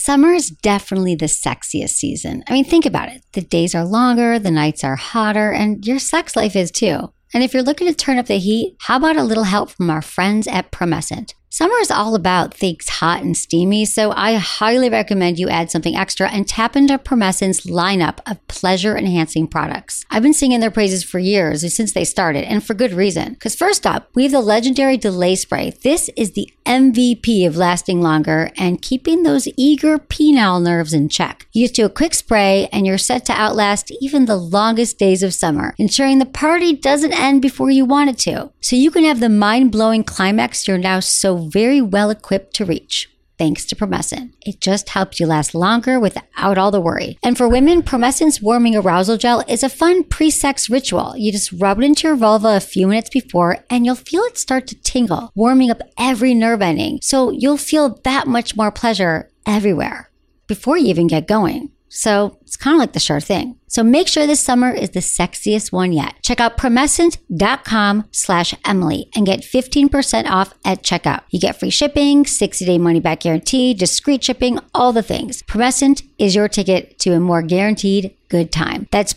Summer is definitely the sexiest season. I mean, think about it. The days are longer, the nights are hotter, and your sex life is too. And if you're looking to turn up the heat, how about a little help from our friends at Promescent? Summer is all about things hot and steamy, so I highly recommend you add something extra and tap into Promescent's lineup of pleasure-enhancing products. I've been singing their praises for years, since they started, and for good reason. Because first up, we have the legendary Delay Spray. This is the MVP of lasting longer and keeping those eager penile nerves in check. You just do a quick spray and you're set to outlast even the longest days of summer, ensuring the party doesn't end before you want it to. So you can have the mind-blowing climax you're now so very well equipped to reach. Thanks to Promescent. It just helps you last longer without all the worry. And for women, Promescent's Warming Arousal Gel is a fun pre-sex ritual. You just rub it into your vulva a few minutes before and you'll feel it start to tingle, warming up every nerve ending. So you'll feel that much more pleasure everywhere before you even get going. So it's kind of like the sure thing. So make sure this summer is the sexiest one yet. Check out Promescent.com/Emily and get 15% off at checkout. You get free shipping, 60-day money-back guarantee, discreet shipping, all the things. Promescent is your ticket to a more guaranteed good time. That's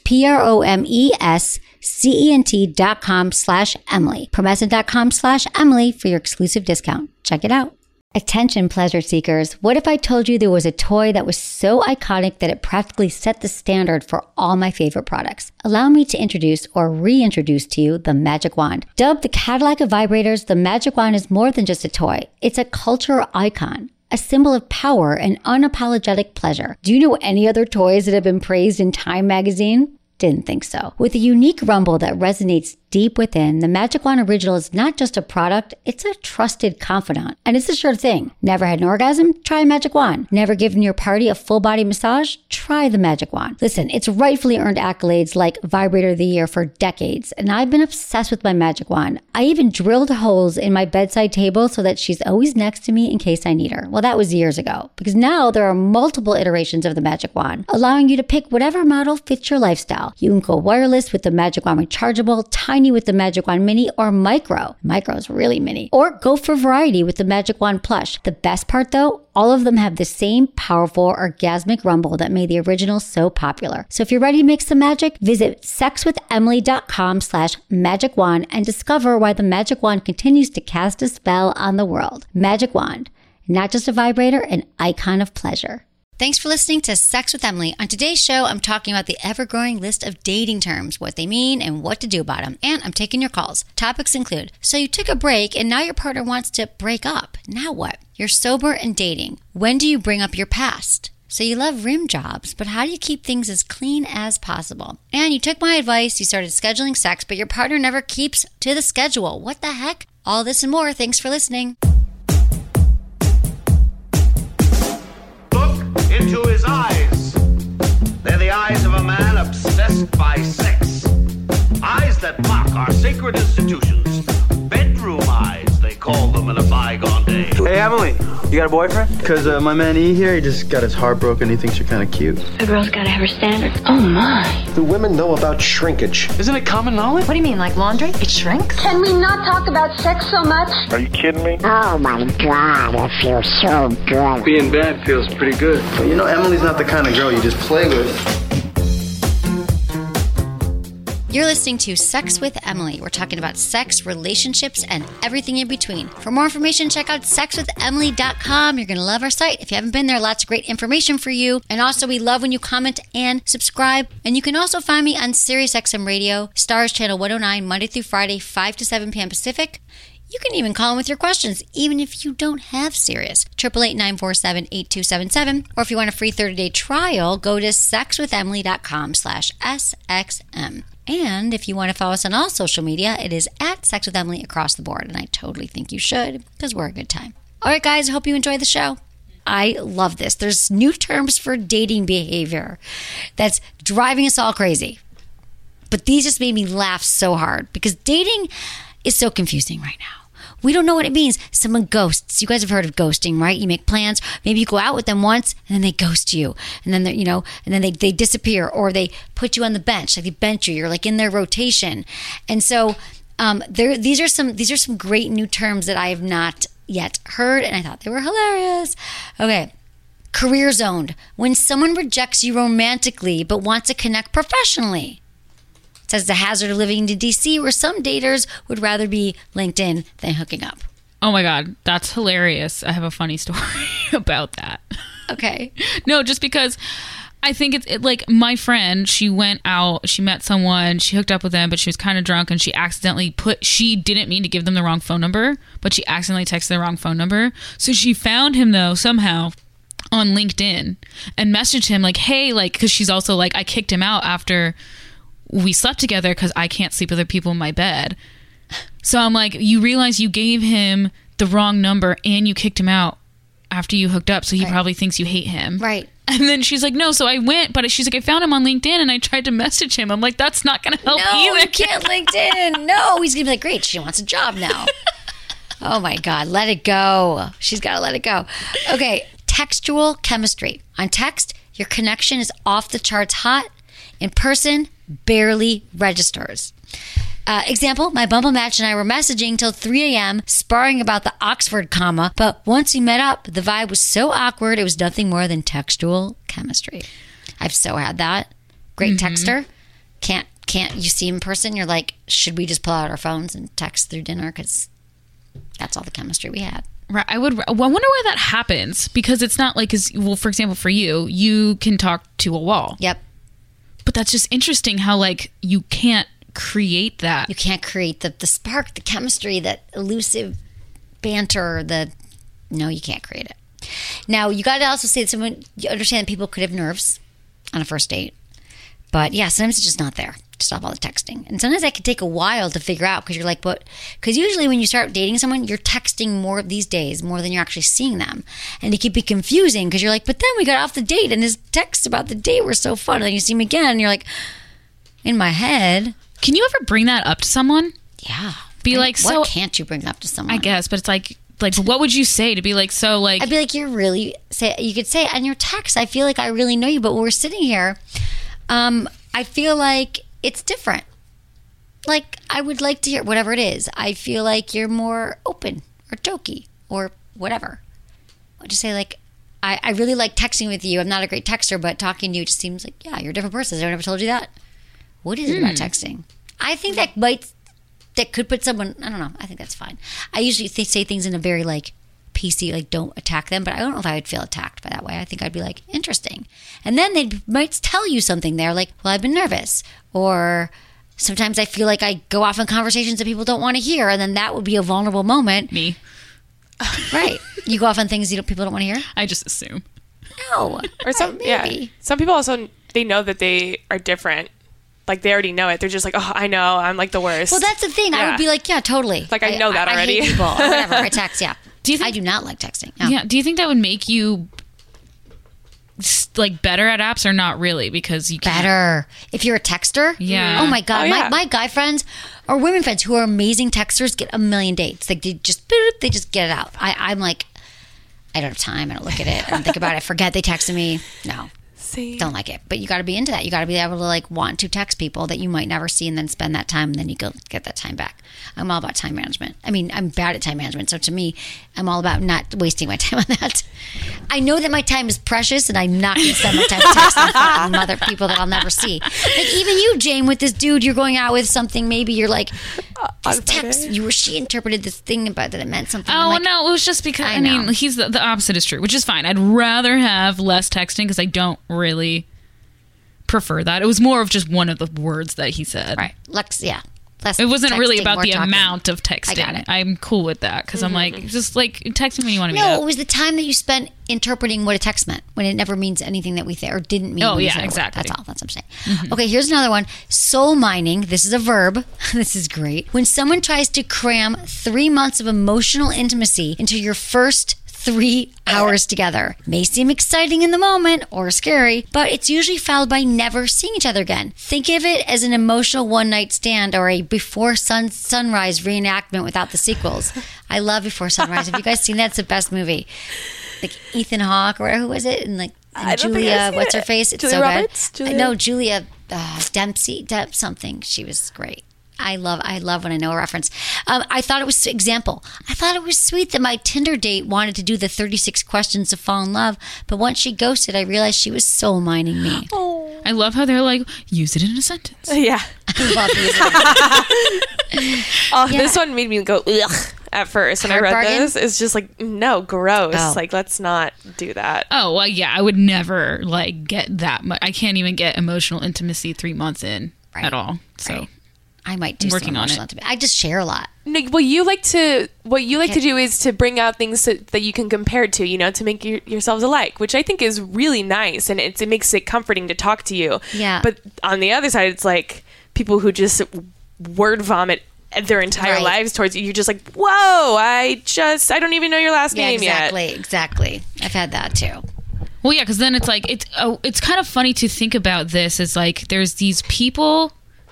PROMESCENT.com/Emily. Promescent.com/Emily for your exclusive discount. Check it out. Attention pleasure seekers, what if I told you there was a toy that was so iconic that it practically set the standard for all my favorite products? Allow me to introduce or reintroduce to you the Magic Wand. Dubbed the Cadillac of vibrators, the Magic Wand is more than just a toy. It's a cultural icon, a symbol of power and unapologetic pleasure. Do you know any other toys that have been praised in Time magazine? Didn't think so. With a unique rumble that resonates deep within, the Magic Wand Original is not just a product, it's a trusted confidant. And it's a sure thing. Never had an orgasm? Try a Magic Wand. Never given your party a full body massage? Try the Magic Wand. Listen, it's rightfully earned accolades like Vibrator of the Year for decades, and I've been obsessed with my Magic Wand. I even drilled holes in my bedside table so that she's always next to me in case I need her. Well, that was years ago, because now there are multiple iterations of the Magic Wand, allowing you to pick whatever model fits your lifestyle. You can go wireless with the Magic Wand Rechargeable, tiny with the Magic Wand Mini, or micro. Micro is really mini. Or go for variety with the Magic Wand Plush. The best part though, all of them have the same powerful orgasmic rumble that made the original so popular. So if you're ready to mix the magic, visit sexwithemily.com/Magic Wand and discover why the Magic Wand continues to cast a spell on the world. Magic Wand, not just a vibrator, an icon of pleasure. Thanks for listening to Sex with Emily. On today's show, I'm talking about the ever-growing list of dating terms, what they mean, and what to do about them. And I'm taking your calls. Topics include, so you took a break and now your partner wants to break up. Now what? You're sober and dating. When do you bring up your past? So you love rim jobs, but how do you keep things as clean as possible? And you took my advice, you started scheduling sex, but your partner never keeps to the schedule. What the heck? All this and more. Thanks for listening. Into his eyes. They're the eyes of a man obsessed by sex. Eyes that mock our sacred institutions. Bedroom eyes, they call them in a bygone day. Hey, Emily, you got a boyfriend? Because my man E here, he just got his heart broken. He thinks you're kind of cute. A girl's got to have her standards. Oh, my. Do women know about shrinkage? Isn't it common knowledge? What do you mean, like laundry? It shrinks? Can we not talk about sex so much? Are you kidding me? Oh my God, it feels so good. Being bad feels pretty good. But you know, Emily's not the kind of girl you just play with. You're listening to Sex with Emily. We're talking about sex, relationships, and everything in between. For more information, check out sexwithemily.com. You're going to love our site. If you haven't been there, lots of great information for you. And also, we love when you comment and subscribe. And you can also find me on SiriusXM Radio, Stars Channel 109, Monday through Friday, 5 to 7 p.m. Pacific. You can even call in with your questions, even if you don't have Sirius. 888-947-8277. Or if you want a free 30-day trial, go to sexwithemily.com/SXM. And if you want to follow us on all social media, it is at Sex with Emily across the board. And I totally think you should, because we're a good time. All right, guys, I hope you enjoy the show. I love this. There's new terms for dating behavior that's driving us all crazy. But these just made me laugh so hard, because dating is so confusing right now. We don't know what it means. Someone ghosts. You guys have heard of ghosting, right? You make plans. Maybe you go out with them once and then they ghost you. And then they disappear, or they put you on the bench. Like they bench you. You're like in their rotation. And so these are some great new terms that I have not yet heard, and I thought they were hilarious. Okay. Career zoned. When someone rejects you romantically but wants to connect professionally. It says the hazard of living in DC, where some daters would rather be LinkedIn than hooking up. Oh my God, that's hilarious. I have a funny story about that. Okay. No, just because I think it's like my friend, she went out, she met someone, she hooked up with them, but she was kind of drunk and she didn't mean to give them the wrong phone number, but she accidentally texted the wrong phone number. So she found him though, somehow on LinkedIn and messaged him like, hey, like, because she's also like, I kicked him out after we slept together because I can't sleep with other people in my bed. So I'm like, you realize you gave him the wrong number and you kicked him out after you hooked up, so he probably thinks you hate him. Right. And then she's like, no, so I went, but she's like, I found him on LinkedIn and I tried to message him. I'm like, that's not going to help either. No, you can't LinkedIn. No, he's going to be like, great, she wants a job now. Oh my God, let it go. She's got to let it go. Okay, textual chemistry. On text, your connection is off the charts hot. In person, barely registers. Example, my Bumble match and I were messaging till 3 a.m. sparring about the Oxford comma, but once we met up, the vibe was so awkward, it was nothing more than textual chemistry. I've so had that. Great texter. Can't you see him in person? You're like, should we just pull out our phones and text through dinner? Because that's all the chemistry we had. Right. I wonder why that happens, because it's not like, well, for example, for you can talk to a wall. Yep. But that's just interesting how like you can't create that. You can't create the spark, the chemistry, that elusive banter, no, you can't create it. Now, you got to also say that you understand that people could have nerves on a first date. But yeah, sometimes it's just not there to stop all the texting. And sometimes that can take a while to figure out, because you're like, what? Because usually when you start dating someone, you're texting more these days, more than you're actually seeing them. And it can be confusing because you're like, but then we got off the date and his texts about the date were so fun. And then you see him again and you're like, in my head. Can you ever bring that up to someone? Yeah. Be like, so. What can't you bring up to someone? I guess, but it's like, what would you say to be like, so like. I'd be like, you could say on your text, I feel like I really know you, but when we're sitting here, I feel like it's different. Like, I would like to hear whatever it is. I feel like you're more open or jokey or whatever. I'll just say like, I really like texting with you. I'm not a great texter, but talking to you just seems like, yeah, you're a different person. Has anyone ever told you that? What is it about texting? I think that could put someone, I don't know. I think that's fine. I usually say things in a very like PC, like don't attack them, but I don't know if I would feel attacked by that way. I think I'd be like, interesting. And then they might tell you something there, like, well, I've been nervous. Or sometimes I feel like I go off in conversations that people don't want to hear, and then that would be a vulnerable moment. Me. Right. You go off on things people don't want to hear? I just assume. No. Or some, yeah. Some people also, they know that they are different. Like, they already know it. They're just like, oh, I know. I'm like the worst. Well, that's the thing. Yeah. I would be like, yeah, totally. Like, I know that already. I hate people or whatever. I text, yeah. I do not like texting. No. Yeah. Do you think that would make you like better at apps or not really? Because you can't. Better. If you're a texter? Yeah. Oh my God. Oh, yeah. My guy friends or women friends who are amazing texters get a million dates. Like, they just get it out. I'm like, I don't have time. I don't look at it. I don't think about it. I forget they texted me. No. Don't like it. But you got to be into that. You got to be able to like want to text people that you might never see and then spend that time and then you go get that time back. I'm all about time management. I mean, I'm bad at time management. So to me, I'm all about not wasting my time on that. I know that my time is precious and I'm not going to spend my time texting fucking other people that I'll never see. Like even you, Jane, with this dude you're going out with, something maybe you're like, this text, she interpreted this thing about that it meant something. Oh, like, no, it was just because, I mean, he's the opposite is true, which is fine. I'd rather have less texting because I don't really prefer that. It was more of just one of the words that he said. Right. It wasn't texting, really about the talking. Amount of texting. I got it. I'm cool with that because I'm like, just like text me when you want to meet No, up. it was the time that you spent interpreting what a text meant when it never means anything that we or didn't mean. Oh, when yeah, you said exactly. That's all. That's what I'm saying. Okay, here's another one. Soul mining. This is a verb. This is great. When someone tries to cram 3 months of emotional intimacy into your first 3 hours together. May seem exciting in the moment or scary, but it's usually followed by never seeing each other again. Think of it as an emotional one-night stand or a before sunrise reenactment without the sequels. I love Before Sunrise. Have you guys seen that? It's the best movie. Like Ethan Hawke or who was it? And like and Julia, what's her face? It's Julia so Roberts? good. No, Julia Dempsey, something. She was great. I love when I know a reference. I thought it was example. I thought it was sweet that my Tinder date wanted to do the 36 questions to fall in love, but once she ghosted, I realized she was soul mining me. I love how they're like, use it in a sentence. Yeah. I love using it. This one made me go ugh at first when I read Bargain? this. It's just like, no, gross. Oh. Like, let's not do that. Oh, well, yeah, I would never like get that much. I can't even get emotional intimacy 3 months in at all. So Right. I might do Working some on emotional it. intimacy. I just share a lot. Nick, what you like to do is to bring out things that you can compare to, to make yourselves alike, which I think is really nice, and it makes it comforting to talk to you. Yeah. But on the other side, it's like people who just word vomit their entire Right. lives towards you. You're just like, whoa, I don't even know your last name yet. Exactly. I've had that too. well, yeah, because then it's like it's kind of funny to think about this as like there's these people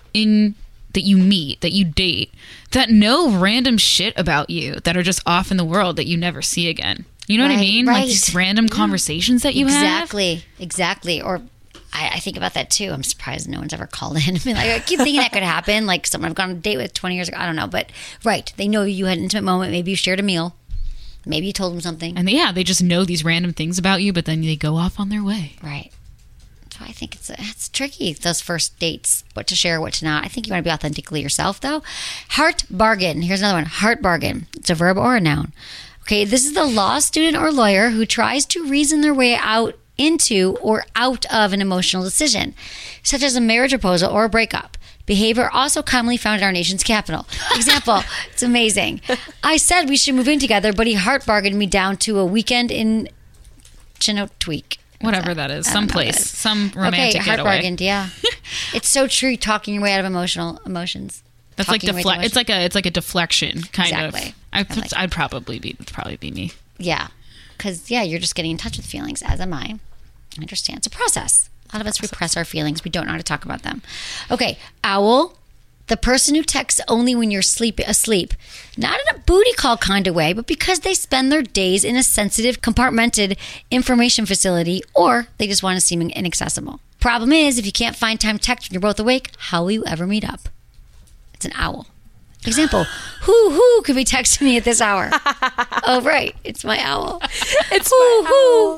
that you meet, that you date, that know random shit about you that are just off in the world that you never see again. You know what I Right, mean? right. Like these random conversations that you have. Exactly. Or I think about that too. I'm surprised no one's ever called in. I mean, like, I keep thinking that could happen. Like someone I've gone on a date with 20 years ago. I don't know. But right. They know you had an intimate moment. Maybe you shared a meal. Maybe you told them something. And they just know these random things about you, but then they go off on their way. Right. So I think it's tricky, those first dates, what to share, what to not. I think you want to be authentically yourself, though. Heart bargain. Here's another one. Heart bargain. It's a verb or a noun. Okay, this is the law student or lawyer who tries to reason their way out into or out of an emotional decision, such as a marriage proposal or a breakup. Behavior also commonly found in our nation's capital. Example, it's amazing. I said we should move in together, but he heart bargained me down to a weekend in Chinotweek. Whatever that is. I don't know what Someplace. that is. Some romantic heart getaway. bargained, yeah. It's so true, talking your way out of emotions. That's like Talking your way to it's like a deflection kind Exactly. of. I like it. I'd probably be me. Yeah. Because, you're just getting in touch with feelings, as am I. I understand. It's a process. A lot of us repress our feelings. We don't know how to talk about them. Okay, owl. The person who texts only when you're asleep. Not in a booty call kind of way, but because they spend their days in a sensitive, compartmented information facility, or they just want to seem inaccessible. Problem is, if you can't find time to text when you're both awake, how will you ever meet up? It's an owl. Example, who could be texting me at this hour? Oh, right. It's my owl. It's my owl.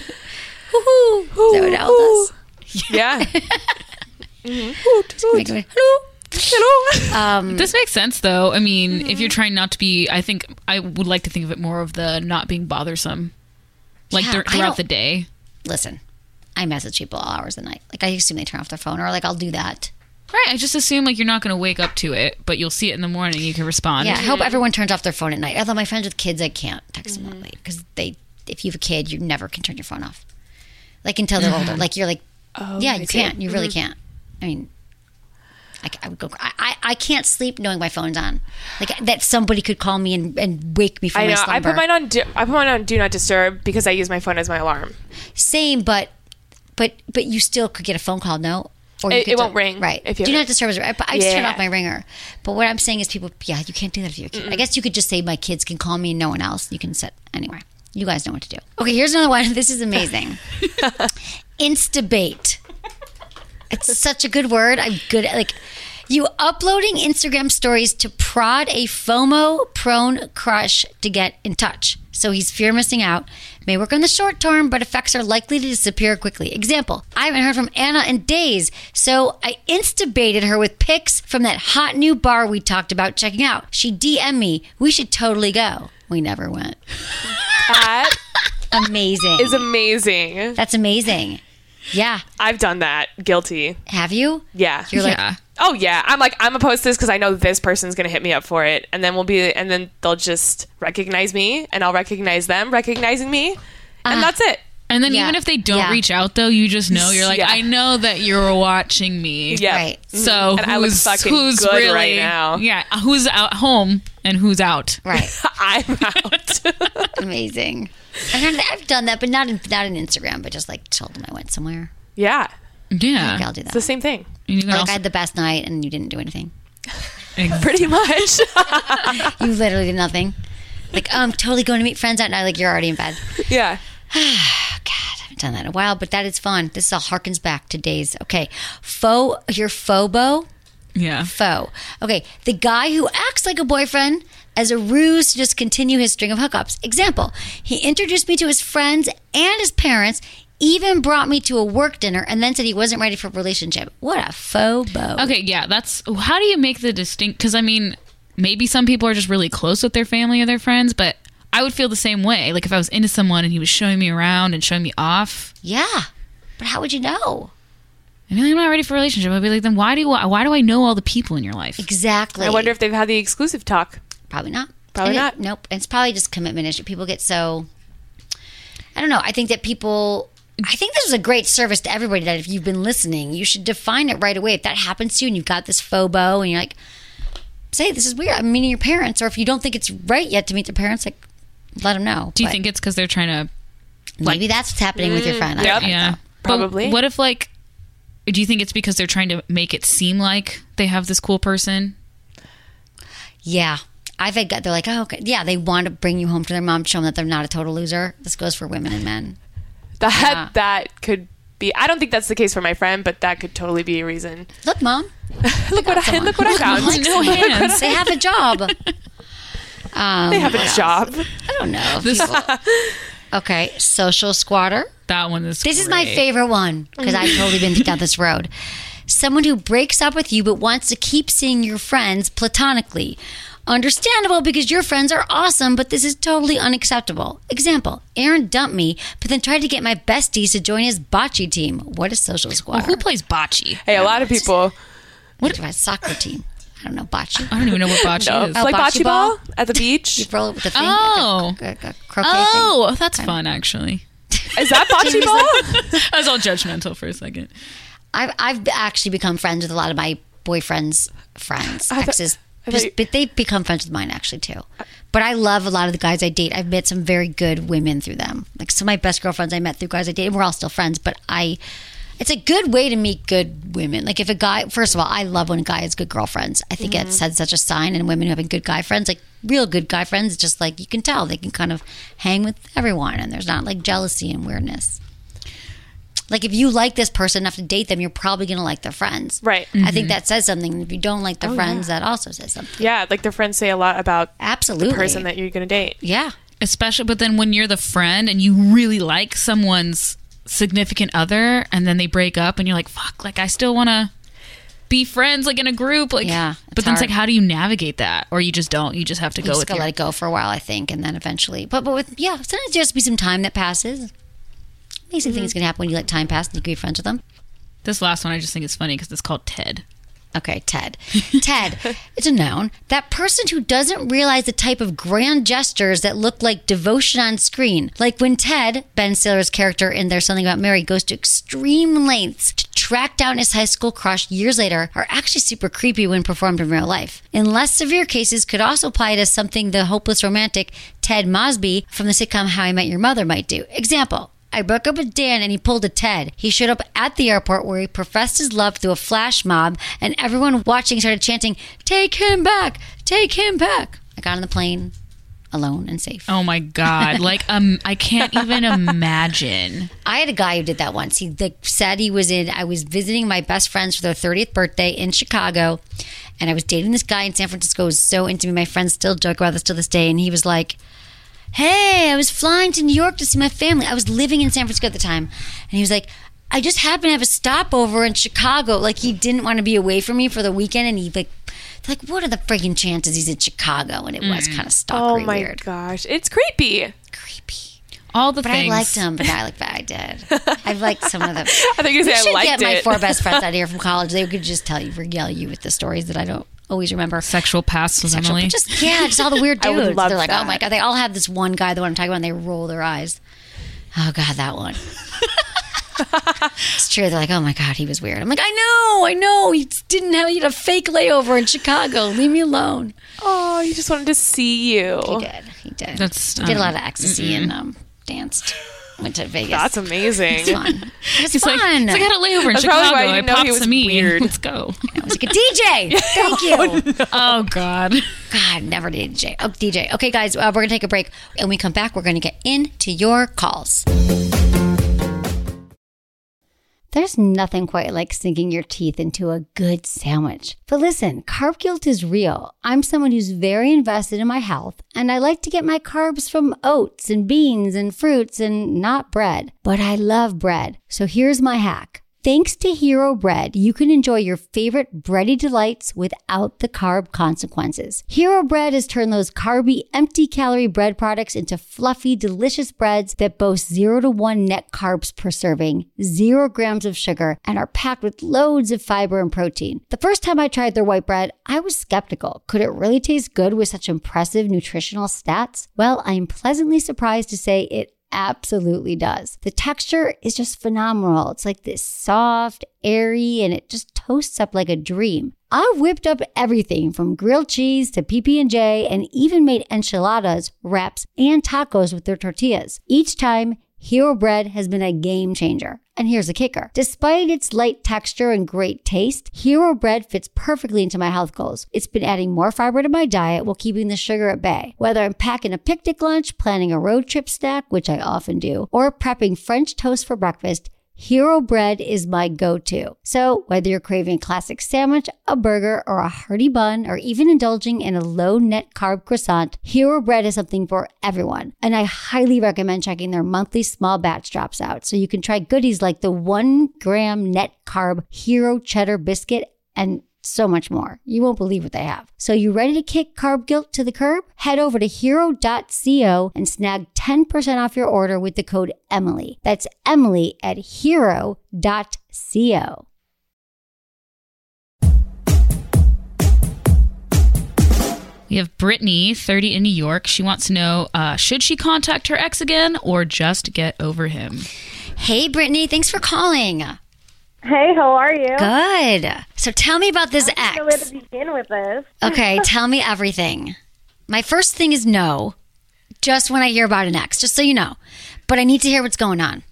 Is that what owl does? Yeah. Make me, hello. Hello. This makes sense, though. I mean, if you're trying not to be, I think I would like to think of it more of the not being bothersome, like Yeah, I throughout don't- the day. Listen, I message people all hours of the night. Like, I assume they turn off their phone, or like I'll do that. Right. I just assume like you're not going to wake up to it, but you'll see it in the morning. You can respond. Yeah, I hope everyone turns off their phone at night. Although my friends with kids, I can't text them at night because if you have a kid, you never can turn your phone off. Like until they're older. Like you're like, yeah, you can't. You really can't. I mean, I would go. I can't sleep knowing my phone's on. Like that somebody could call me and wake me from I my know. slumber. I put mine on do not disturb because I use my phone as my alarm. Same, but you still could get a phone call. No. Or you It could won't ring, Right. if you Do have not it. disturb is right. But I just turn Yeah. off my ringer. But what I'm saying is people, you can't do that if you have a kid. I guess you could just say my kids can call me and no one else. You can set anyway. You guys know what to do. Okay, here's another one. This is amazing. Instabate. It's such a good word. I'm good at you uploading Instagram stories to prod a FOMO-prone crush to get in touch. So he's fear of missing out. May work on the short term, but effects are likely to disappear quickly. Example, I haven't heard from Anna in days, so I instabated her with pics from that hot new bar we talked about checking out. She DM'd me. We should totally go. We never went. That Amazing. is amazing. That's amazing. Yeah. I've done that. Guilty. Have you? Yeah. You're like, Yeah. Oh yeah. I'm gonna post this because I know this person's gonna hit me up for it, and then they'll just recognize me, and I'll recognize them recognizing me, and that's it. And then Yeah. even if they don't Yeah. reach out, though, you just know you're like, Yeah. I know that you're watching me. Yeah. Right. So And I look fucking good really right now. Yeah, who's out home and who's out? right. I'm out. Amazing. I've done that, but not in Instagram, but just told them I went somewhere. Yeah. Yeah, Okay, I'll do It's that. the same thing. and you can Or I also, had the best night and you didn't do anything. Pretty much. You literally did nothing. I'm totally going to meet friends out now. You're already in bed. Yeah. God, I haven't done that in a while, but that is fun. This all harkens back to days. Okay. Your FOBO. Yeah. Faux. Okay, the guy who acts like a boyfriend as a ruse to just continue his string of hookups. Example, he introduced me to his friends and his parents, even brought me to a work dinner, and then said he wasn't ready for a relationship. What a faux beau. Okay, yeah, how do you make the distinct, because I mean, maybe some people are just really close with their family or their friends, but I would feel the same way. Like if I was into someone and he was showing me around and showing me off. Yeah, but how would you know? I mean, I'm not ready for a relationship. I'd be like, then why do I know all the people in your life? Exactly. I wonder if they've had the exclusive talk. Probably not. Probably not. Nope. It's probably just commitment issue. People get so, I don't know. I think this is a great service to everybody, that if you've been listening, you should define it right away. If that happens to you and you've got this faux beau and you're like, say, this is weird, I'm meeting your parents. Or if you don't think it's right yet to meet their parents, like, let them know. Do you think it's because they're trying to... Maybe that's what's happening with your friend. I don't know. Probably. But what if, like, do you think it's because they're trying to make it seem like they have this cool person? Yeah. They're like, oh, okay. Yeah, they want to bring you home to their mom, show them that they're not a total loser. This goes for women and men. That could be. I don't think that's the case for my friend, but that could totally be a reason. Look, Mom. Look what I found. No hands. They have a job. They have a job. I don't know. Okay, social squatter. That one is This is my favorite one, because I've totally been down this road. Someone who breaks up with you but wants to keep seeing your friends platonically. Understandable, because your friends are awesome, but this is totally unacceptable. Example, Aaron dumped me, but then tried to get my besties to join his bocce team. What is social squatter? Who plays bocce? Hey, a lot of people. What about a soccer team? I don't know, bocce. I don't even know what bocce is. Like bocce ball at the beach. You roll it with the thing. Oh. Like a croquet thing. That's fun, actually. Is that bocce ball? I was all judgmental for a second. I've actually become friends with a lot of my boyfriend's friends, exes. But they've become friends with mine, actually, too. But I love a lot of the guys I date. I've met some very good women through them. Like, some of my best girlfriends I met through guys I dated. We're all still friends, but it's a good way to meet good women. Like, if a guy, first of all, I love when a guy has good girlfriends. I think it's such a sign in women who have good guy friends, like real good guy friends. It's just like, you can tell they can kind of hang with everyone, and there's not like jealousy and weirdness. Like, if you like this person enough to date them, you're probably going to like their friends. Right. I think that says something. If you don't like their friends, that also says something. Yeah, like their friends say a lot about Absolutely. the person that you're going to date. Yeah. Especially, but then when you're the friend and you really like someone's significant other, and then they break up, and you're like, fuck, like, I still want to be friends, like, in a group. Like, yeah. But then it's like, how do you navigate that? Or you just don't. You just have to go with it. Let it go for a while, I think, and then eventually. But with, sometimes there has to be some time that passes. Amazing things can happen when you let time pass and you can be friends with them. This last one I just think is funny because it's called Ted. Okay, Ted. Ted, it's a noun. That person who doesn't realize the type of grand gestures that look like devotion on screen. Like when Ted, Ben Stiller's character in There's Something About Mary, goes to extreme lengths to track down his high school crush years later, are actually super creepy when performed in real life. In less severe cases, could also apply to something the hopeless romantic Ted Mosby from the sitcom How I Met Your Mother might do. Example. I broke up with Dan and he pulled a Ted. He showed up at the airport where he professed his love through a flash mob, and everyone watching started chanting, "Take him back! Take him back!" I got on the plane alone and safe. Oh my God. Like, I can't even imagine. I had a guy who did that once. He said I was visiting my best friends for their 30th birthday in Chicago, and I was dating this guy in San Francisco who was so into me. My friends still joke about this to this day, and he was like, "Hey, I was flying to New York to see my family." I was living in San Francisco at the time. And he was like, "I just happened to have a stopover in Chicago." Like, he didn't want to be away from me for the weekend. And he like, what are the friggin' chances he's in Chicago? And it was kind of stalkery weird. Oh my gosh. It's creepy. All the but things. I liked him, but I did. I've liked some of them. I think you say I liked it. Get my 4 best friends out here from college. They could just regale you with the stories that I don't always remember. Sexual past with Emily. Just all the weird dudes. I would love They're like, that. oh my God. They all have this one guy, the one I'm talking about, and they roll their eyes. Oh God, that one. It's true. They're like, oh my God, he was weird. I'm like, I know. He had a fake layover in Chicago. Leave me alone. Oh, he just wanted to see you. He did. He did a lot of ecstasy and danced. Went to Vegas. That's amazing. It's fun. It's He's fun. Like, I had a layover in That's Chicago. probably why I didn't know popped he was some meat. weird. Let's go. I was like, a DJ. Thank you. Oh God. God, never did DJ. Oh, DJ. Okay, guys, we're going to take a break. And when we come back, we're going to get into your calls. There's nothing quite like sinking your teeth into a good sandwich. But listen, carb guilt is real. I'm someone who's very invested in my health, and I like to get my carbs from oats and beans and fruits and not bread. But I love bread. So here's my hack. Thanks to Hero Bread, you can enjoy your favorite bready delights without the carb consequences. Hero Bread has turned those carby, empty-calorie bread products into fluffy, delicious breads that boast 0 to 1 net carbs per serving, 0 grams of sugar, and are packed with loads of fiber and protein. The first time I tried their white bread, I was skeptical. Could it really taste good with such impressive nutritional stats? Well, I am pleasantly surprised to say it absolutely does. The texture is just phenomenal. It's like this soft, airy, and it just toasts up like a dream. I've whipped up everything from grilled cheese to PB&J and even made enchiladas, wraps, and tacos with their tortillas. Each time, Hero Bread has been a game changer. And here's the kicker. Despite its light texture and great taste, Hero Bread fits perfectly into my health goals. It's been adding more fiber to my diet while keeping the sugar at bay. Whether I'm packing a picnic lunch, planning a road trip snack, which I often do, or prepping French toast for breakfast, Hero Bread is my go-to. So whether you're craving a classic sandwich, a burger, or a hearty bun, or even indulging in a low-net carb croissant, Hero Bread is something for everyone. And I highly recommend checking their monthly small batch drops out so you can try goodies like the 1 gram net carb Hero Cheddar Biscuit and so much more. You won't believe what they have. So you ready to kick carb guilt to the curb? Head over to hero.co and snag 10% off your order with the code Emily. That's Emily at hero.co. We have Brittany, 30 in New York. She wants to know, should she contact her ex again or just get over him? Hey, Brittany, thanks for calling. Hey, how are you? Good. So tell me about this ex. I don't know where to begin with this. Okay, tell me everything. My first thing is no, just when I hear about an ex, just so you know. But I need to hear what's going on.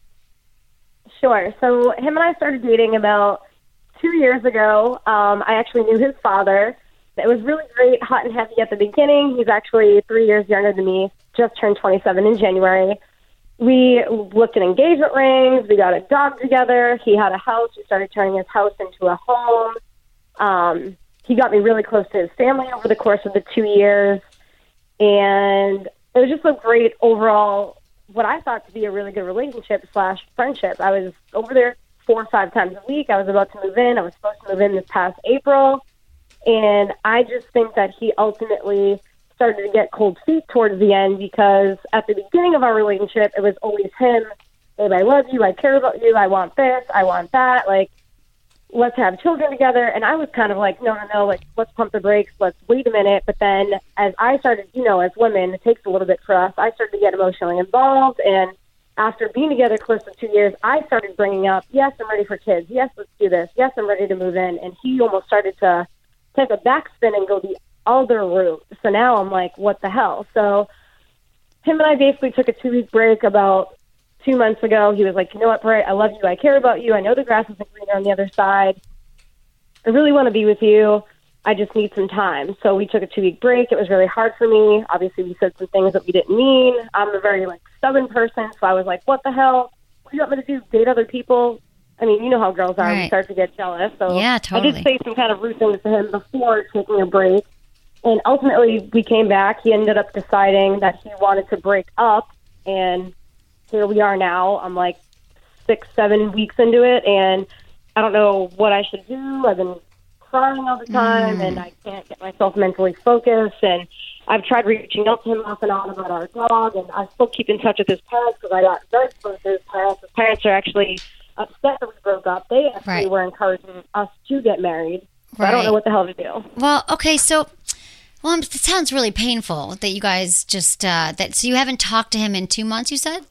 Sure. So him and I started dating about 2 years ago. I actually knew his father. It was really great, hot and heavy at the beginning. He's actually 3 years younger than me, just turned 27 in January. We looked at engagement rings. We got a dog together. He had a house. We started turning his house into a home. He got me really close to his family over the course of the 2 years. And it was just a great overall, what I thought to be a really good relationship / friendship. I was over there 4 or 5 times a week. I was about to move in. I was supposed to move in this past April. And I just think that he ultimately started to get cold feet towards the end, because at the beginning of our relationship, it was always him. Babe, I love you. I care about you. I want this. I want that. Like, let's have children together. And I was kind of like, no, like, let's pump the brakes. Let's wait a minute. But then as I started, as women, it takes a little bit for us. I started to get emotionally involved. And after being together close to 2 years, I started bringing up, yes, I'm ready for kids. Yes, let's do this. Yes, I'm ready to move in. And he almost started to take a backspin and go the other route. So now I'm like, what the hell? So him and I basically took a 2-week break about 2 months ago. He was like, you know what, Britt, I love you. I care about you. I know the grass isn't greener on the other side. I really want to be with you. I just need some time. So we took a 2-week break. It was really hard for me. Obviously, we said some things that we didn't mean. I'm a very stubborn person. So I was like, what the hell? What do you want me to do? Date other people? I mean, you know how girls are. Right. We start to get jealous. So yeah, totally. I did say some kind of rude things to him before taking a break. And ultimately, we came back. He ended up deciding that he wanted to break up. And here we are now. I'm 6-7 weeks into it. And I don't know what I should do. I've been crying all the time. And I can't get myself mentally focused. And I've tried reaching out to him off and on about our dog. And I still keep in touch with his parents because I got very close to his parents. His parents are actually upset that we broke up. They actually were encouraging us to get married. So I don't know what the hell to do. Well, okay, so... Well, it sounds really painful that you guys just, so you haven't talked to him in 2 months, you said?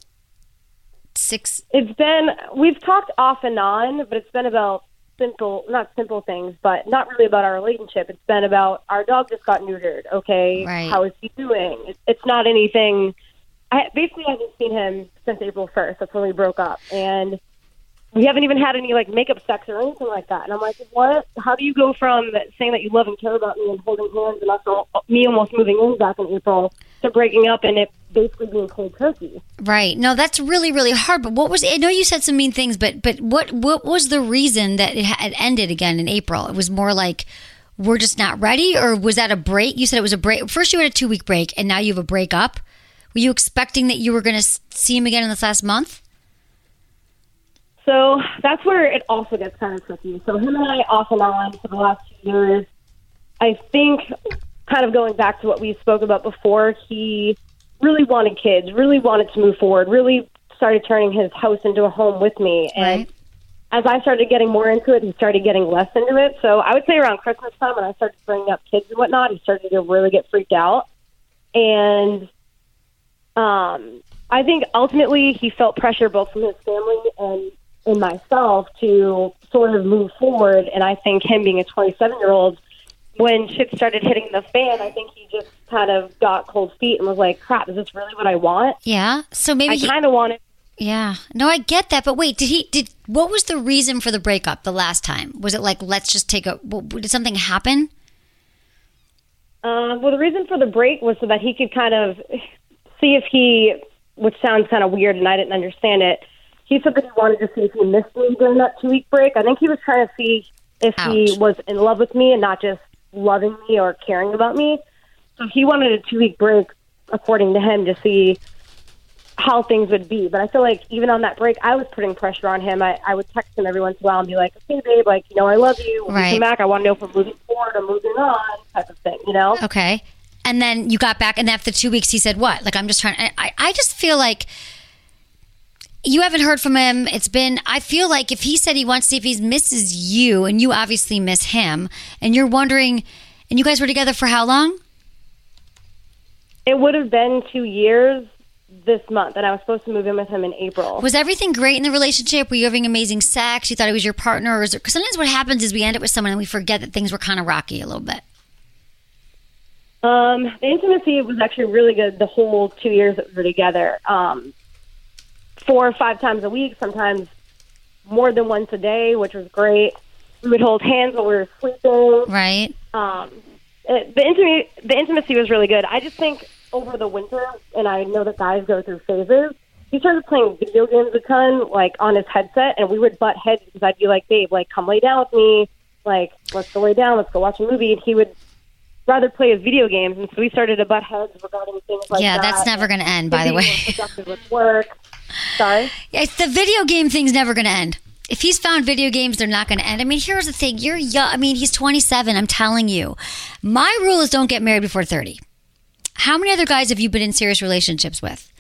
6? We've talked off and on, but it's been about not simple things, but not really about our relationship. It's been about our dog just got neutered, okay? Right. How is he doing? It's not anything, I haven't seen him since April 1st. That's when we broke up. And we haven't even had any makeup sex or anything like that. And I'm like, what? How do you go from saying that you love and care about me and holding hands and me almost moving in back in April to breaking up? And basically being cold turkey. Right. No, that's really, really hard. But I know you said some mean things, but what was the reason that it ended again in April? It was more like, we're just not ready, or was that a break? You said it was a break. First you had a 2-week break and now you have a break up. Were you expecting that you were going to see him again in this last month? So that's where it also gets kind of tricky. So him and I off and on for the last 2 years, I think kind of going back to what we spoke about before, he really wanted kids, really wanted to move forward, really started turning his house into a home with me. And as I started getting more into it, he started getting less into it. So I would say around Christmas time when I started bringing up kids and whatnot, he started to really get freaked out. And I think ultimately he felt pressure both from his family and myself to sort of move forward. And I think him being a 27-year-old, when shit started hitting the fan, I think he just kind of got cold feet and was like, crap, is this really what I want? Yeah. So maybe I kind of wanted. Yeah. No, I get that. But wait, what was the reason for the breakup the last time? Was it like, let's just did something happen? Well, the reason for the break was so that he could kind of see if which sounds kind of weird and I didn't understand it. He said that he wanted to see if he missed me during that 2-week break. I think he was trying to see if he was in love with me and not just loving me or caring about me. So he wanted a 2-week break, according to him, to see how things would be. But I feel like even on that break, I was putting pressure on him. I would text him every once in a while and be like, okay, babe, like, I love you. When you come back, I want to know if we're moving forward or moving on, type of thing, Okay. And then you got back, and after 2 weeks, he said what? Like, I'm just trying. I just feel like you haven't heard from him. I feel like if he said he wants to see if he misses you, and you obviously miss him, and you're wondering, and you guys were together for how long? It would have been 2 years this month, and I was supposed to move in with him in April. Was everything great in the relationship? Were you having amazing sex? You thought he was your partner? Because sometimes what happens is we end up with someone and we forget that things were kind of rocky a little bit. The intimacy was actually really good the whole 2 years that we were together. 4 or 5 times a week, sometimes more than once a day, which was great. We would hold hands while we were sleeping. Right. The intimacy was really good. I just think over the winter, and I know that guys go through phases, he started playing video games a ton, like on his headset, and we would butt heads because I'd be like, babe, like, come lay down with me. Like, let's go lay down. Let's go watch a movie. And he would rather play his video games, and so we started to butt heads regarding things like that. Yeah, that's never going to end, by the way. Productive with work. Sorry? Yeah, the video game thing's never going to end. If he's found video games, they're not going to end. I mean, here's the thing. You're young. I mean, he's 27. I'm telling you. My rule is don't get married before 30. How many other guys have you been in serious relationships with?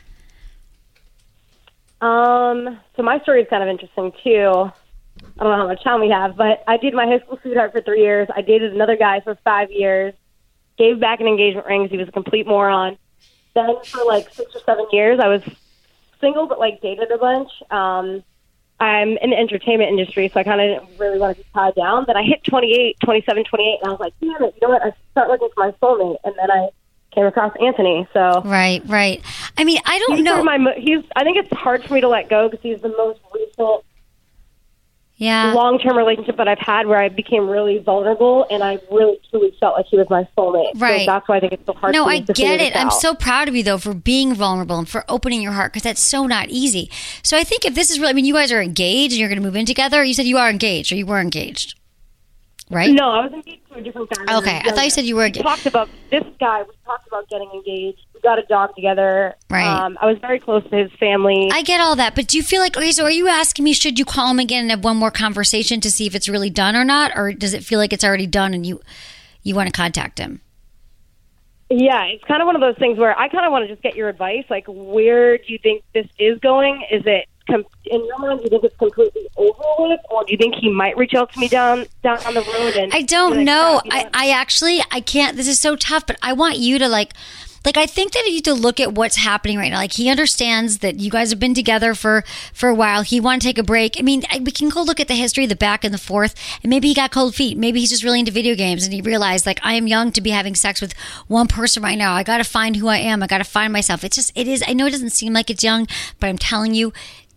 So my story is kind of interesting, too. I don't know how much time we have, but I dated my high school sweetheart for 3 years. I dated another guy for 5 years. Gave back an engagement ring because he was a complete moron. Then for like 6 or 7 years, I was single but like dated a bunch. I'm in the entertainment industry, so I kind of didn't really want to be tied down. Then I hit 27, 28, and I was like, damn it, you know what? I start looking for my soulmate, and then I came across Anthony. So right. I mean, I don't know. I think it's hard for me to let go because he's the most recent long-term relationship that I've had where I became really vulnerable, and I really truly felt like he was my soulmate. Right. So that's why I think it's so hard. No, for me I to get figure it. this I'm out. so proud of you though for being vulnerable and for opening your heart because that's so not easy. So I think if this is really, I mean, you guys are engaged and you're going to move in together. You said you are engaged or you were engaged, right? No, I was engaged to a different guy. Okay, I thought you said you were engaged. We talked about this guy. We talked about getting engaged. We got a dog together. Right. I was very close to his family. I get all that, but do you feel like, okay, so are you asking me, should you call him again and have one more conversation to see if it's really done or not? Or does it feel like it's already done and you want to contact him? Yeah, it's kind of one of those things where I kind of want to just get your advice. Like, where do you think this is going? Is it, in your mind, do you think it's completely over with? Or do you think he might reach out to me down on the road? And I don't know. I can't, this is so tough, but I want you to like, I think that you need to look at what's happening right now. Like, he understands that you guys have been together for a while. He wanted to take a break. I mean, we can go look at the history, the back and the forth, and maybe he got cold feet. Maybe he's just really into video games and he realized, like, I am young to be having sex with one person right now. I got to find who I am. I got to find myself. I know it doesn't seem like it's young, but I'm telling you,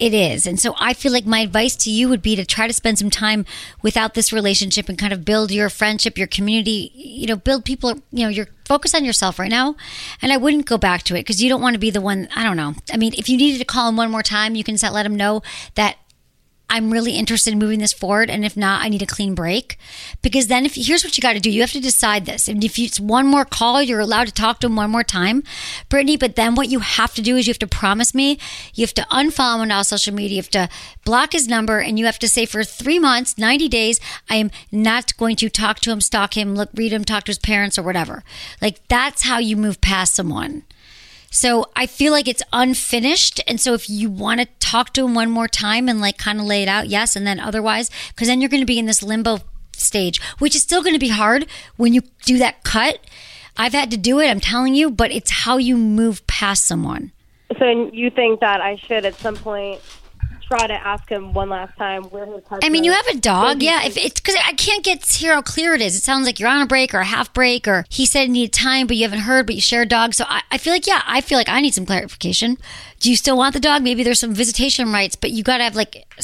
It is. And so I feel like my advice to you would be to try to spend some time without this relationship and kind of build your friendship, your community, build people, you're focused on yourself right now. And I wouldn't go back to it because you don't want to be the one, I don't know. I mean, if you needed to call him one more time, you can let him know that I'm really interested in moving this forward. And if not, I need a clean break. Because then here's what you got to do. You have to decide this. And if it's one more call, you're allowed to talk to him one more time, Brittany. But then what you have to do is you have to promise me, you have to unfollow him on all social media. You have to block his number and you have to say for 3 months, 90 days, I am not going to talk to him, stalk him, read him, talk to his parents or whatever. Like that's how you move past someone. So I feel like it's unfinished. And so if you want to talk to him one more time and kind of lay it out, yes. And then otherwise, because then you're going to be in this limbo stage, which is still going to be hard when you do that cut. I've had to do it, I'm telling you, but it's how you move past someone. So you think that I should at some point try to ask him one last time where his husband... I mean, you have a dog, yeah. If it's because I can't hear how clear it is. It sounds like you're on a break or a half break, or he said he needed time, but you haven't heard, but you share a dog. So I feel like, I need some clarification. Do you still want the dog? Maybe there's some visitation rights, but you got to have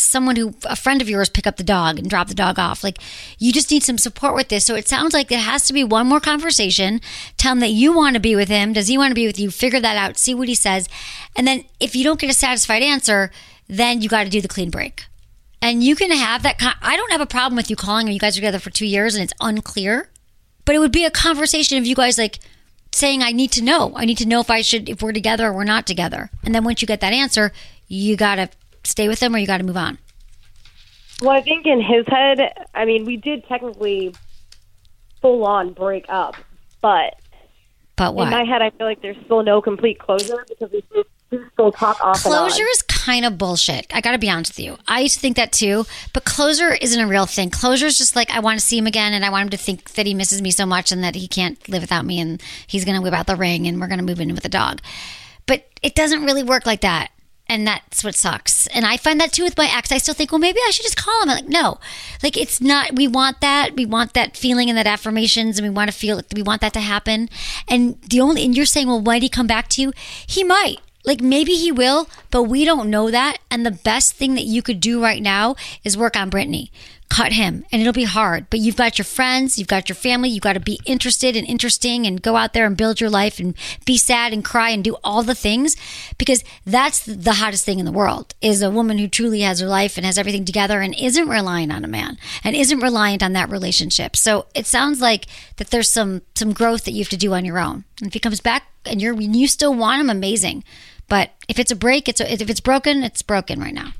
a friend of yours pick up the dog and drop the dog off. You just need some support with this. So it sounds like there has to be one more conversation. Tell him that you want to be with him. Does he want to be with you? Figure that out. See what he says. And then if you don't get a satisfied answer, then you got to do the clean break. And you can have that. I don't have a problem with you calling or you guys are together for 2 years and it's unclear. But it would be a conversation of you guys saying, I need to know. I need to know if we're together or we're not together. And then once you get that answer, you got to stay with them or you got to move on. Well, I think in his head, I mean, we did technically full on break up. But what? In my head, I feel like there's still no complete closure because we still talk off and on. Closure is kind of bullshit. I got to be honest with you. I used to think that too, but closure isn't a real thing. Closure is just I want to see him again and I want him to think that he misses me so much and that he can't live without me and he's going to whip out the ring and we're going to move in with the dog. But it doesn't really work like that. And that's what sucks. And I find that too with my ex. I still think, well, maybe I should just call him. I'm no, it's not, we want that feeling and that affirmations and we want to feel, we want that to happen. And you're saying, well, might he come back to you? He might. Maybe he will, but we don't know that. And the best thing that you could do right now is work on Brittany. Cut him. And it'll be hard. But you've got your friends. You've got your family. You've got to be interested and interesting and go out there and build your life and be sad and cry and do all the things. Because that's the hottest thing in the world is a woman who truly has her life and has everything together and isn't relying on a man and isn't reliant on that relationship. So it sounds like that there's some growth that you have to do on your own. And if he comes back and you still want him, amazing. But if it's a break, if it's broken right now.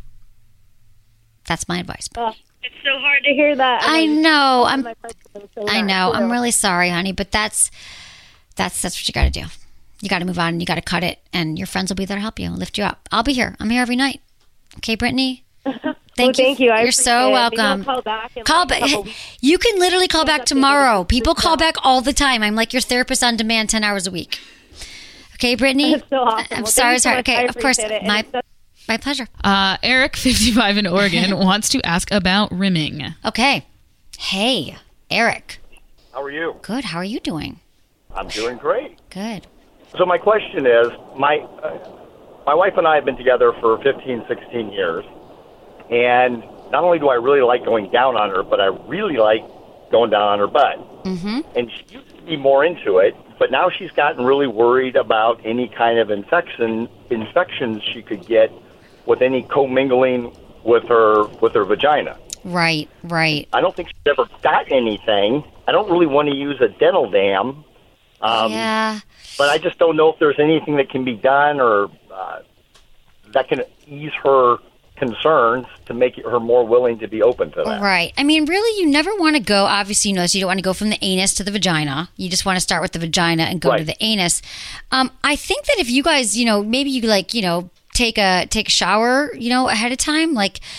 That's my advice. It's so hard to hear that. I know. I know. I'm really sorry, honey, but that's what you got to do. You got to move on and you got to cut it, and your friends will be there to help you and lift you up. I'll be here. I'm here every night. Okay, Brittany? Thank you. You're so welcome. Call back. You can literally call back tomorrow. People call back all the time. I'm like your therapist on demand 10 hours a week. Okay, Brittany? That's so awesome. I'm sorry. Okay, of course. My pleasure. Eric, 55 in Oregon, wants to ask about rimming. Okay. Hey, Eric. How are you? Good. How are you doing? I'm doing great. Good. So my question is, my wife and I have been together for 15, 16 years, and not only do I really like going down on her, but I really like going down on her butt. Mm-hmm. And she used to be more into it, but now she's gotten really worried about any kind of infections she could get with any commingling with her vagina. Right. I don't think she's ever got anything. I don't really want to use a dental dam. Yeah. But I just don't know if there's anything that can be done or that can ease her concerns to make her more willing to be open to that. Right. I mean, really, you never want to go, obviously, you know, so you don't want to go from the anus to the vagina. You just want to start with the vagina and go to the anus. I think that if you guys, maybe you take a shower, ahead of time,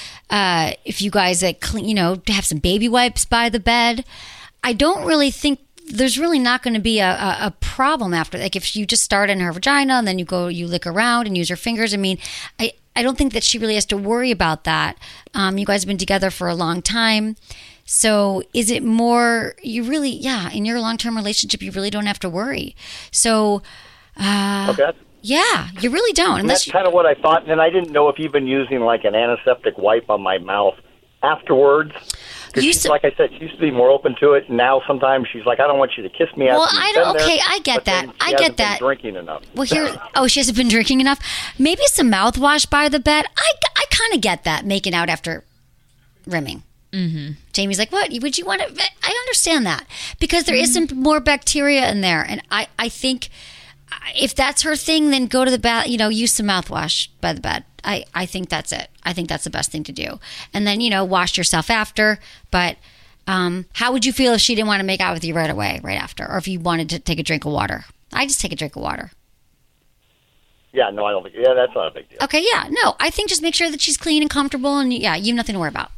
if you guys clean, have some baby wipes by the bed. I don't really think there's really not going to be a problem after, if you just start in her vagina and then you lick around and use your fingers. I mean, I don't think that she really has to worry about that. You guys have been together for a long time. So is it more, in your long-term relationship, you really don't have to worry. So, okay, Yeah, you really don't. And that's kind of what I thought. And I didn't know if even using like an antiseptic wipe on my mouth afterwards. Like I said, she used to be more open to it. And now sometimes she's like, I don't want you to kiss me. Well, I get that. I get that. Drinking enough. Well, she hasn't been drinking enough. Maybe some mouthwash by the bed. I kind of get that, making out after rimming. Mm-hmm. Jamie's like, what? Would you want to? I understand that because there is some more bacteria in there. And I think if that's her thing, then go to the bath, use some mouthwash by the bed. I think that's it. I think that's the best thing to do. And then, wash yourself after. But how would you feel if she didn't want to make out with you right away, right after? Or if you wanted to take a drink of water? I just take a drink of water. Yeah, no, I don't think. Yeah, that's not a big deal. Okay, yeah. No, I think just make sure that she's clean and comfortable. And you have nothing to worry about.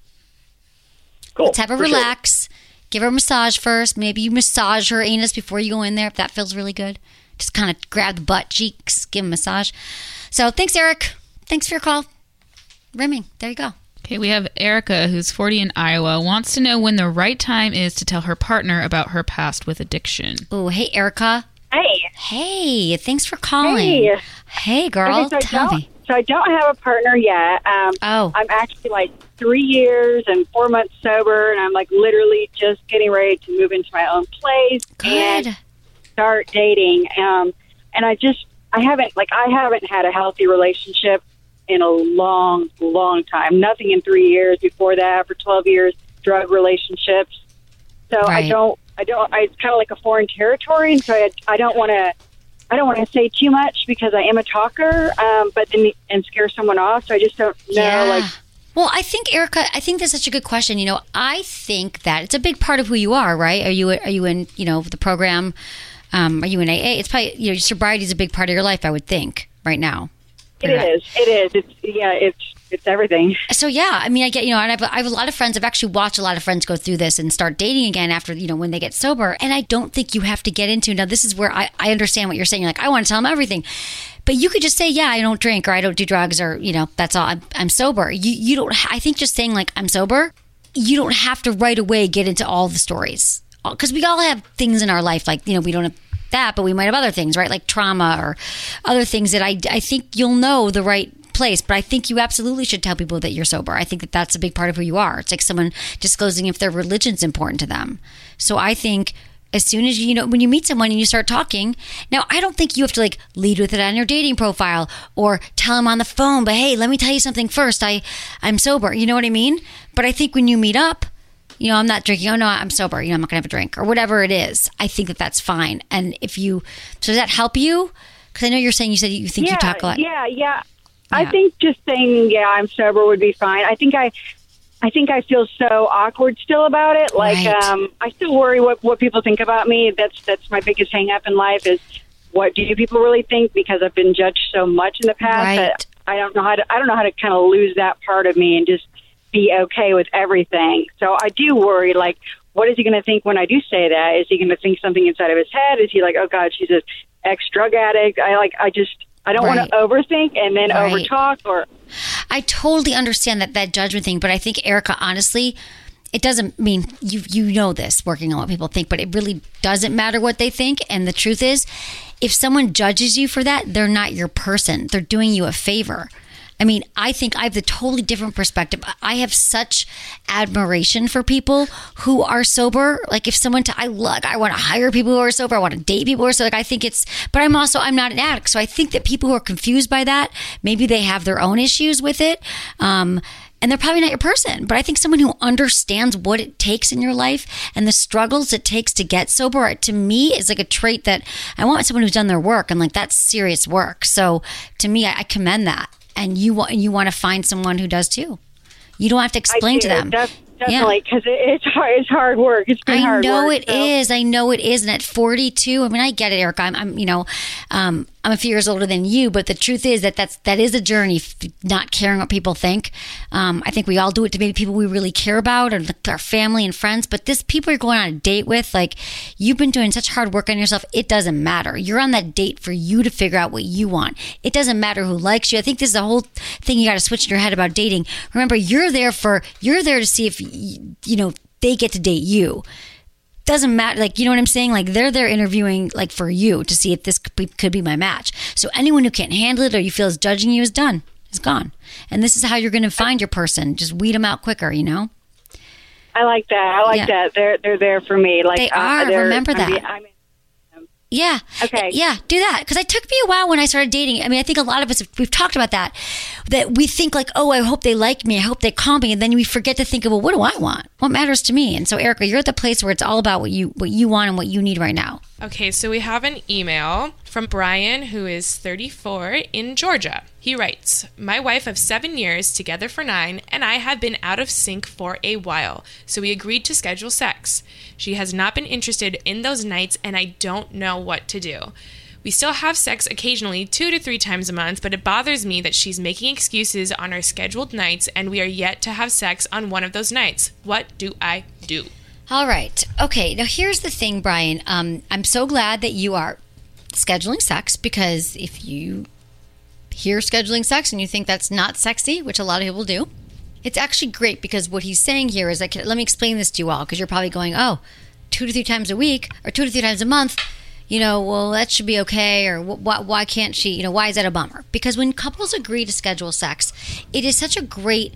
Cool. Let's have her relax. Give her a massage first. Maybe you massage her anus before you go in there if that feels really good. Just kind of grab the butt cheeks, give a massage. So thanks, Eric. Thanks for your call. Rimming. There you go. Okay, we have Erica, who's 40 in Iowa, wants to know when the right time is to tell her partner about her past with addiction. Oh, hey, Erica. Hey. Hey, thanks for calling. Hey girl, okay, tell me. So I don't have a partner yet. I'm actually like 3 years and 4 months sober, and I'm like literally just getting ready to move into my own place and start dating. And I haven't had a healthy relationship in a long, long time. Nothing in 3 years. Before that, for 12 years, drug relationships. So Right. it's kind of like a foreign territory, and so I don't want to say too much because I am a talker, but then and scare someone off. So I just don't know. Yeah. Well, I think, Erica, that's such a good question. I think that it's a big part of who you are, right? Are you in, the program? Are you in AA? It's probably, sobriety is a big part of your life, I would think, right now. It is. It's everything. So, yeah, I mean, I get, and I have a lot of friends. I've actually watched a lot of friends go through this and start dating again after, when they get sober. And I don't think you have to get into, now this is where I understand what you're saying. You're like, I want to tell them everything. But you could just say, yeah, I don't drink or I don't do drugs or, that's all. I'm sober. You don't, I think just saying like, I'm sober, you don't have to right away get into all the stories. Because we all have things in our life, like, we don't have that, but we might have other things, right? Like trauma or other things that I think you'll know the right place. But I think you absolutely should tell people that you're sober. I think that that's a big part of who you are. It's like someone disclosing if their religion's important to them. So I think as soon as when you meet someone and you start talking, now I don't think you have to like lead with it on your dating profile or tell them on the phone, but hey, let me tell you something first. I'm sober. You know what I mean? But I think when you meet up, I'm not drinking. Oh no, I'm sober. I'm not gonna have a drink or whatever it is. I think that that's fine. And so does that help you? Because I know you said you think you talk a lot. Yeah. I think just saying, I'm sober would be fine. I think I feel so awkward still about it. Like, right. I still worry what people think about me. That's my biggest hang up in life is what do people really think? Because I've been judged so much in the past that I don't know how to kind of lose that part of me and just be okay with everything. So I do worry, like, what is he going to think when I do say that? Is he going to think something inside of his head? Is he like, oh God, she's an ex-drug addict? I don't want to overthink and then overtalk or. I totally understand that judgment thing, but I think, Erica, honestly, it doesn't mean you know this working on what people think, but it really doesn't matter what they think. And the truth is, if someone judges you for that, they're not your person. They're doing you a favor. I mean, I think I have the totally different perspective. I have such admiration for people who are sober. Like if someone, I want to hire people who are sober. I want to date people who are sober. Like I think but I'm not an addict. So I think that people who are confused by that, maybe they have their own issues with it. And they're probably not your person. But I think someone who understands what it takes in your life and the struggles it takes to get sober, to me, is like a trait that I want someone who's done their work. And like that's serious work. So to me, I commend that. And you want to find someone who does too. You don't have to explain to them. Definitely, because it's hard work. It's been hard work. I know it is. And at 42, I mean, I get it, Erica. I'm a few years older than you, but the truth is that is a journey, not caring what people think. I think we all do it to maybe people we really care about or our family and friends, but people you're going on a date with, like you've been doing such hard work on yourself, it doesn't matter. You're on that date for you to figure out what you want. It doesn't matter who likes you. I think this is the whole thing you got to switch in your head about dating. Remember, you're there to see if, they get to date you. doesn't matter. Like, you know what I'm saying? Like, they're there interviewing, like, for you to see if this could be my match. So anyone who can't handle it or you feel is judging you is done. Is gone. And this is how you're going to find your person. Just weed them out quicker, you know? I like that. I like that. They're there for me. Like, they are. Remember that. Yeah. Okay. Yeah, do that. Because it took me a while when I started dating. I mean, I think a lot of us, we've talked about that we think like, oh, I hope they like me. I hope they call me. And then we forget to think of, well, what do I want? What matters to me? And so, Erica, you're at the place where it's all about what you want and what you need right now. Okay, so we have an email from Brian, who is 34 in Georgia. He writes, my wife of 7 years, together for 9, and I have been out of sync for a while, so we agreed to schedule sex. She has not been interested in those nights, and I don't know what to do. We still have sex occasionally 2 to 3 times a month, but it bothers me that she's making excuses on our scheduled nights, and we are yet to have sex on one of those nights. What do I do? All right. Okay, now here's the thing, Brian. I'm so glad that you are scheduling sex, because if you hear scheduling sex and you think that's not sexy, which a lot of people do, it's actually great, because what he's saying here is, like, let me explain this to you all, because you're probably going, oh, 2 to 3 times a week or 2 to 3 times a month, you know, well, that should be okay, or why can't she, you know, why is that a bummer? Because when couples agree to schedule sex, it is such a great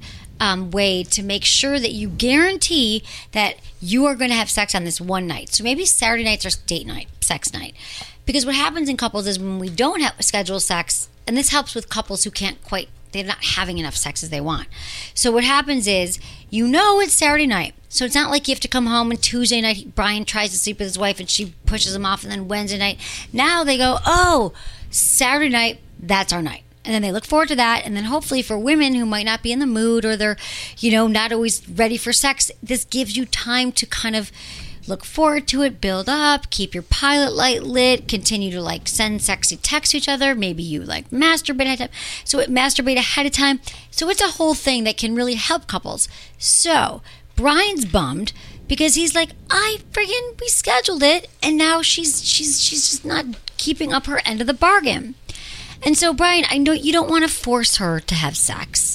way to make sure that you guarantee that you are going to have sex on this one night. So maybe Saturday nights are date night, sex night. Because what happens in couples is when we don't have scheduled sex, and this helps with couples who can't quite, they're not having enough sex as they want. So what happens is, you know, it's Saturday night. So it's not like you have to come home and Tuesday night, Brian tries to sleep with his wife and she pushes him off, and then Wednesday night, now they go, oh, Saturday night, that's our night. And then they look forward to that. And then hopefully for women who might not be in the mood, or they're, you know, not always ready for sex, this gives you time to kind of look forward to it, build up, keep your pilot light lit, continue to like send sexy texts to each other. Maybe you like masturbate ahead of time. So masturbate ahead of time. So it's a whole thing that can really help couples. So Brian's bummed because he's like, we scheduled it, and now she's just not keeping up her end of the bargain. And so, Brian, I know you don't want to force her to have sex.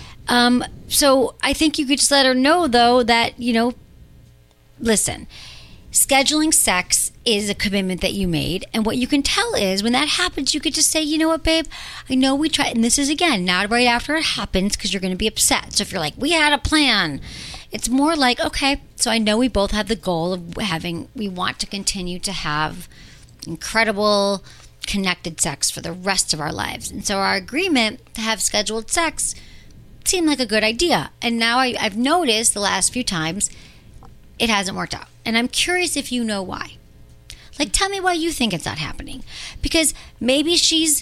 So I think you could just let her know, though, that, you know, listen, scheduling sex is a commitment that you made. And what you can tell is when that happens, you could just say, you know what, babe, I know we tried. And this is, again, not right after it happens, because you're going to be upset. So if you're like, we had a plan, it's more like, okay, so I know we both have the goal of we want to continue to have incredible connected sex for the rest of our lives. And so our agreement to have scheduled sex seemed like a good idea. And now I've noticed the last few times it hasn't worked out. And I'm curious if you know why. Like, tell me why you think it's not happening. Because maybe she's,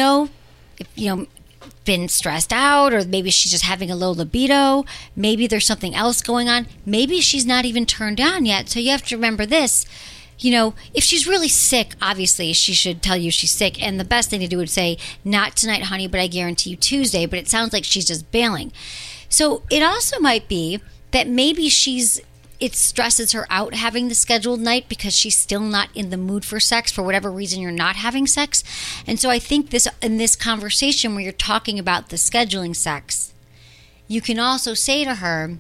been stressed out, or maybe she's just having a low libido. Maybe there's something else going on. Maybe she's not even turned on yet. So you have to remember this. You know, if she's really sick, obviously she should tell you she's sick. And the best thing to do would say, not tonight, honey, but I guarantee you Tuesday. But it sounds like she's just bailing. So it also might be that maybe it stresses her out having the scheduled night because she's still not in the mood for sex for whatever reason you're not having sex. And so I think in this conversation where you're talking about the scheduling sex, you can also say to her,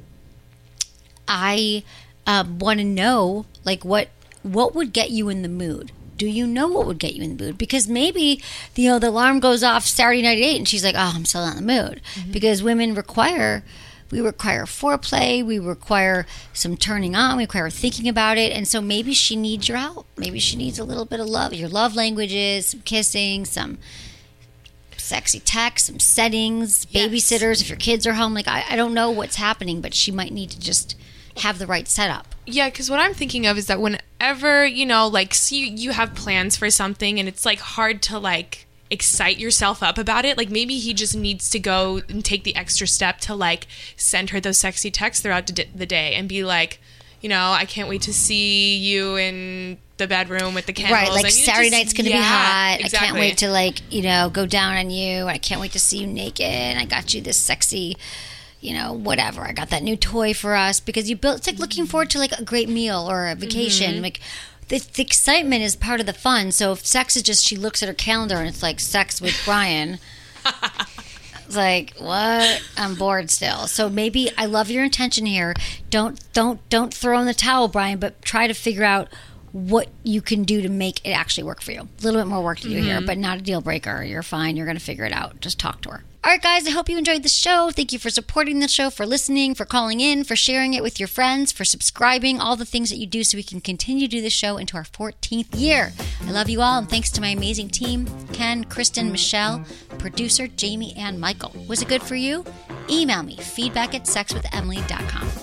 I want to know, like, what would get you in the mood? Do you know what would get you in the mood? Because maybe, the alarm goes off Saturday night at 8 and she's like, oh, I'm still not in the mood. Mm-hmm. Because women require foreplay, we require some turning on, we require thinking about it. And so maybe she needs your help. Maybe she needs a little bit of love, your love languages, some kissing, some sexy text, some settings, yes. Babysitters, if your kids are home. Like, I don't know what's happening, but she might need to just have the right setup. Yeah, because what I'm thinking of is that whenever, you have plans for something and it's, like, hard to, like, excite yourself up about it, like, maybe he just needs to go and take the extra step to, like, send her those sexy texts throughout the day and be like, I can't wait to see you in the bedroom with the candles. Right, like, Saturday night's going to be hot. Exactly. I can't wait to, like, go down on you. I can't wait to see you naked. I got you this sexy, whatever. I got that new toy for us, because it's like looking forward to, like, a great meal or a vacation. Mm-hmm. Like, the excitement is part of the fun. So if sex is just, she looks at her calendar and it's like sex with Brian, It's like, what? I'm bored still. So maybe I love your intention here. Don't throw in the towel, Brian, but try to figure out what you can do to make it actually work for you. A little bit more work to do here, but not a deal breaker. You're fine. You're going to figure it out. Just talk to her. All right, guys, I hope you enjoyed the show. Thank you for supporting the show, for listening, for calling in, for sharing it with your friends, for subscribing, all the things that you do so we can continue to do the show into our 14th year. I love you all, and thanks to my amazing team, Ken, Kristen, Michelle, producer Jamie, and Michael. Was it good for you? Email me, feedback@sexwithemily.com.